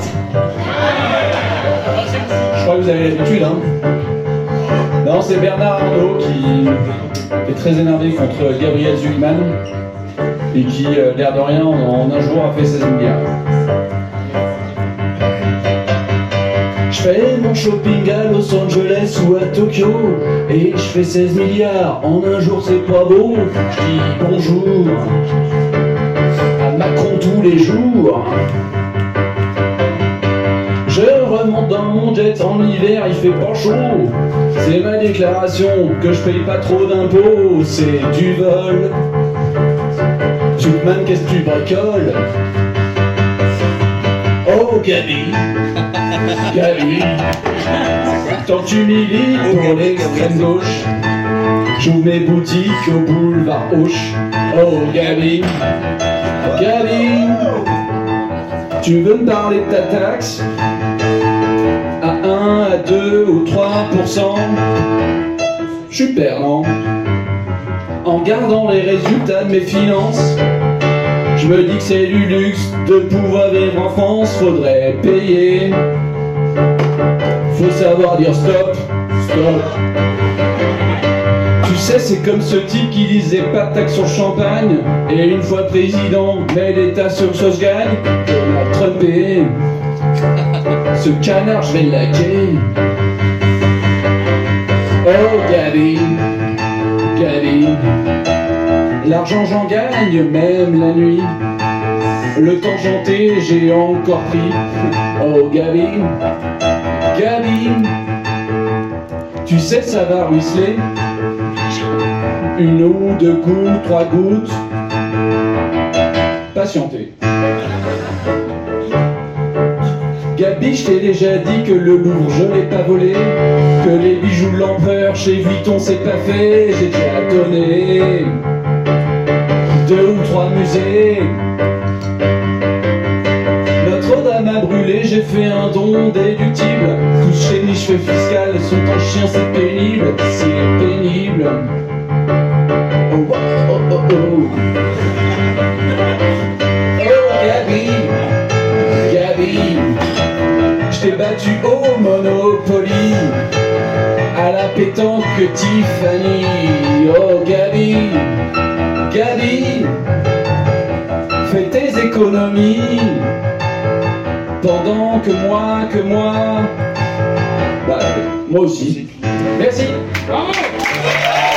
Je crois que vous avez l'habitude, hein. Non, c'est Bernard Arnault qui est très énervé contre Gabriel Zuliman et qui, l'air de rien, en un jour a fait 16 milliards. Je fais mon shopping à Los Angeles ou à Tokyo et je fais 16 milliards en un jour, c'est pas beau. Je dis bonjour à Macron tous les jours. Je remonte dans mon jet en hiver, il fait pas chaud. C'est ma déclaration que je paye pas trop d'impôts. C'est du vol. Zuckman, qu'est-ce que tu bricoles? Oh Gabi, Gabi, tant que tu milites pour l'extrême gauche, j'ouvre mes boutiques au boulevard Auch. Oh Gabi, Gabi, tu veux me parler de ta taxe? À 1, à 2 ou 3%, je suis perdant. En regardant les résultats de mes finances, je me dis que c'est du luxe de pouvoir vivre en France. Faudrait payer. Faut savoir dire stop, stop. Tu sais, c'est comme ce type qui disait pas de taxe sur le champagne et une fois président, met l'État sur sauce gagne. Donald Trump est... Ce canard, je vais le liker. Oh Gabi, Gabi, l'argent j'en gagne même la nuit. Le temps chanté, j'ai encore pris. Oh Gabi, Gabi, tu sais ça va ruisseler. Une ou deux gouttes, 3 gouttes. Patientez. Gabi, je t'ai déjà dit que le Louvre je l'ai pas volé, que les bijoux de l'empereur chez Vuitton c'est pas fait. J'ai déjà donné 2 ou 3 musées. Notre-Dame a brûlé, j'ai fait un don déductible. Tous chez niches fiscales sont en chien, c'est pénible, c'est pénible. Oh oh oh oh oh. Oh Gabi, Gabi, je t'ai battu au Monopoly, à la pétanque Tiffany. Oh Gabi, Gabi, fais tes économies, pendant que moi, bah, moi aussi. Merci. Bravo.